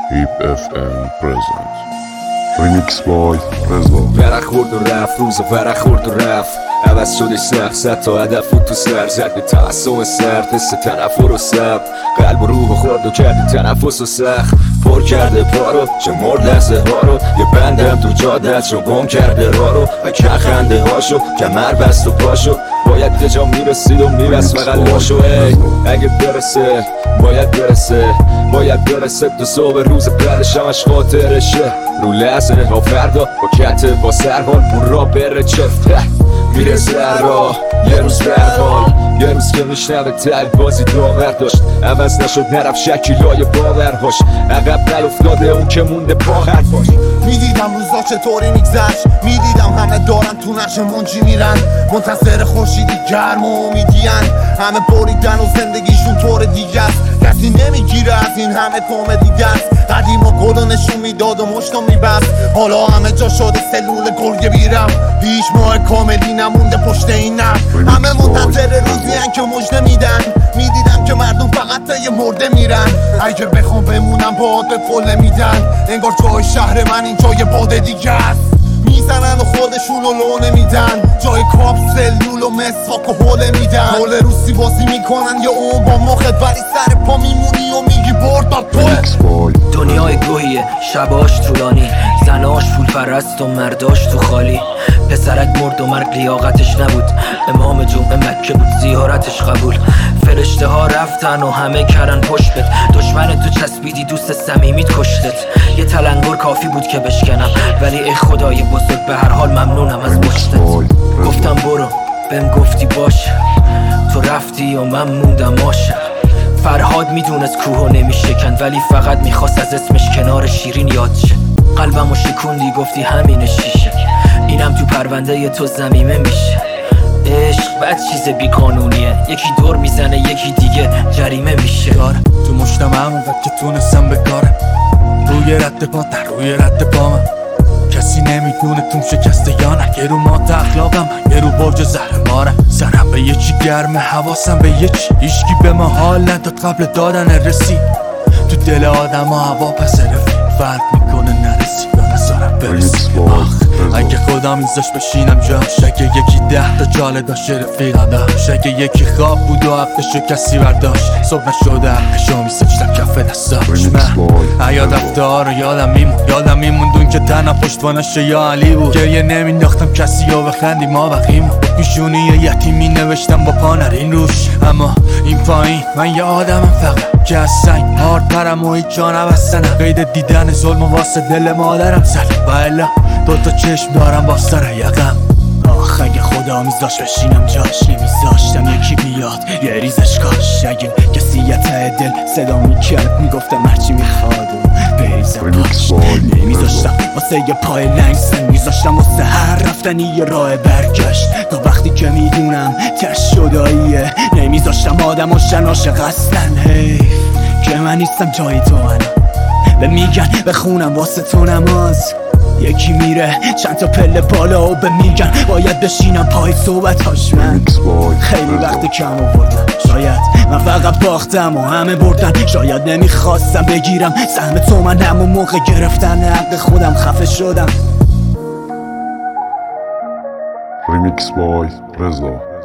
هیپ اف ام پرزنت ریمیکس بای رضا. ورق خورد و رفت، روز ورق خورد و رفت، عوض شدی سخت، زد تا هدف بود تو سر، زد به تعصب سرد، حس تنفر و سب، قلب و روح خورد و کردی تنفس و سخت، پر کرده پارو چه مرد لحظه ها رو، یه بندم تو جادت رو گم کرده راه رو، و خنده هاشو کمر بست و پاشو، باید یه جا میرسید و میرس فقط لاشو. ای اگه برسه باید برسه، باید برسه تو صبح روز بعدشمش خاطرشه، رو لحظه ها فردا با کته با سرحال اون را بره چفته، میرسه راه یه روز برحال، یه روز که میشنوه تل بازی داور داشت، عوض نشد نرفت شکیلای باورهاش، عقب نل افتاده اون که مونده با حرفاش. میدیدم روزا چطوری میگذشت، میدیدم همه دارن تو نقش منجی میرن، منتظر خورشیدی گرم و امیدین، همه بریدن و زندگیشون طور دیگه است، کسی نمیگیره از این همه کمدی دست، قدیم و گل نشون میداد و مشتم میبست، حالا همه جا شده سلول گرگه بیرم، هیچ ماه کاملی نمونده پشت این نم، همه منتظر روزی که مژده میدن، میدیدم که مردم فقط یه مرده میرن، اگه بخوام بمونم باد به پل میدن، انگار جای شهر من این جای باد دیگه است، میزنن و خودشون رو لونه میدن، جای کاپ سلول و مساک و حوله میدن، حول روسی بازی میکنن یا اون با مخت، ولی سر پا میمونی و میگی بردار توه. دنیای گوهیه شباش طولانی، زناش پول پرست و مرداش تو خالی، پسرک مرد و مرگ لیاقتش نبود، امام جمعه مکه بود زیارتش قبول، فرشته ها رفتن و همه کردن پشتت، دشمن تو چسبیدی دوست صمیمیت کشتت، یه تلنگر کافی بود که بشکنم، ولی ای خدای بزرگ به هر حال ممنونم از پشتت. گفتم برو بهم گفتی باشه، تو رفتی و من موندم عاشق، فرهاد میدونست کوهو نمیشکند، ولی فقط میخواست از اسمش کنار شیرین یاد شه، قلبمو شکوندی گفتی همین شیشه، اینم تو پرونده تو زمیمه میشه، عشق بد چیز بی قانونیه، یکی دور میزنه یکی دیگه جریمه میشه، تو مشتم همونقدر که تونستم بکارم، روی رد پا در روی رد پا من، کسی نمیدونه توم شکسته یا نه، یه رو مات اخلاقم یه رو برج زهر مارم، سرم به یه چی گرمه حواسم به یه چی، هیچکی به ما حال نداد قبل دادن رسید، تو دل آدم ها هوا پس رفیق فرق میکنه نرسی یا نزارم برسی، اگه خدا میذاش بشینم جاش، اگه یکی 10 تا جاله داشت رفیقم داشت، اگه یکی خواب بود و حقشو کسی برداشت، صبح نشده حقشو میساچتم کف دستاش، من یاد رفتار رو یادم میموندون که تنها پشتوانش یا علی بود، گریه نمینداختم کسی رو بخندی ما بقیم، پیشونی یتیمی نوشتم با پا نرین روش، اما این پایین من یه آدمم فقط که از سنگ هارد پرم و هیچ جا نبستنم، قید دیدن ظلم و واسه دل مادرم سلیم و الا دوتا چشم دارم با سر یقم، آخ اگه خدا میذاش بشینم جاش، نمیذاشتم یکی بیاد یه ریزش کاش، اگه کسی یه ته دل صدا میکرد میگفتم هرچی میخواد و بریزم پاش، نمیذاشتم واسه یه پای لنگسن، میذاشتم واسه هر رفتنی یه راه برگشت، تا وقتی که میدونم تش شداییه، نمیذاشتم آدم و شناشق هستن، حیف که من نیستم جای تو، منم به میگن بخونم واسه تو نماز، یکی میره چند تا پله بالا و به میگن باید بشینم پای صحبتاش، من خیلی وقت کم آوردم، شاید من فقط باختم و همه بردن، شاید نمیخواستم بگیرم سهم تو، من همون موقع گرفتن حق خودم خفه شدم. ریمیکس بای رضا.